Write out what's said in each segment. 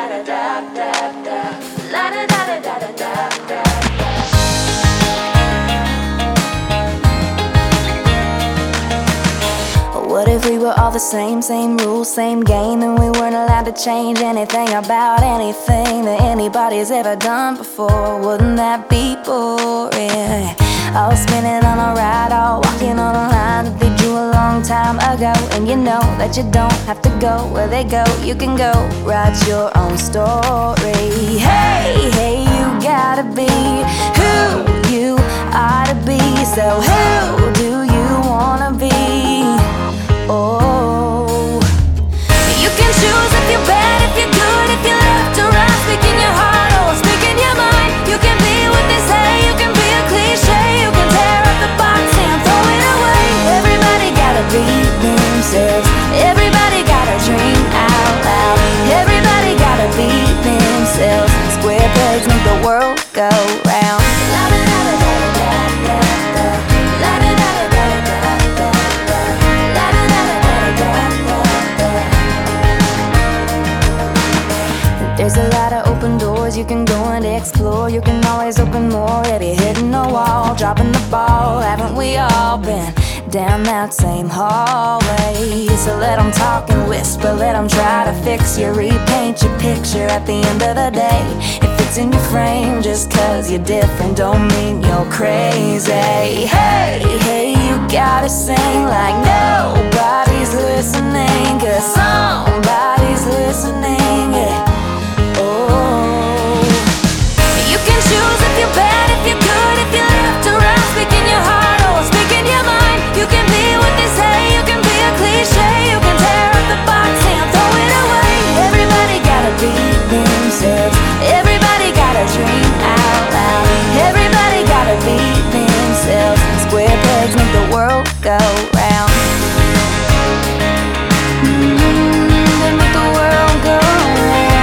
What if we were all the same rules, same game, and we weren't allowed to change anything about anything that anybody's ever done before? Wouldn't that be boring? All spinning on a ride, all walking on a line that they drew a long time ago. And you know that you don't have to go where they go. You can go write your own story. Hey, hey, you gotta be who you ought to be. So who do you wanna be? Oh, you can choose if you're bad, if you're good, if you're left or right, speaking your heart or speaking your mind. You can be what they say, you can be a cliche, you can tear up the box and throw it away. Everybody gotta be themselves, everybody gotta dream out loud, everybody gotta be themselves. Square pegs make the world go round. There's a lot of open doors you can go and explore. You can always open more if you're hitting a wall, dropping the ball. Haven't we all been down that same hallway? So let them talk and whisper, let them try to fix you, repaint your picture at the end of the day. If it's in your frame, just cause you're different don't mean you're crazy. Hey, hey, you gotta sing like nobody's listening, cause somebody's listening, yeah. Choose if you're bad, if you're good, if you're left or right, speaking your heart or speaking your mind. You can be what they say, you can be a cliche, you can tear up the box and throw it away. Everybody gotta be themselves, everybody gotta dream out loud, everybody gotta be themselves. Square pegs make the world go round. They make the world go round.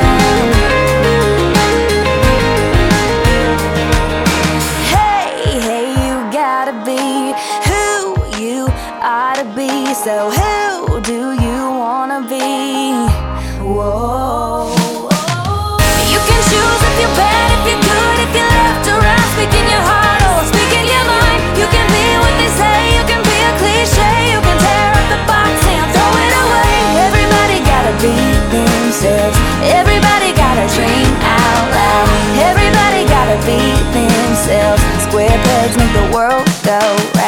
So who do you wanna be? Whoa. You can choose if you're bad, if you're good, if you're left or right, speaking your heart or speaking your mind. You can be what they say, you can be a cliche, you can tear up the box and throw it away. Everybody gotta be themselves, everybody gotta dream out loud, everybody gotta be themselves. Square pegs make the world go round.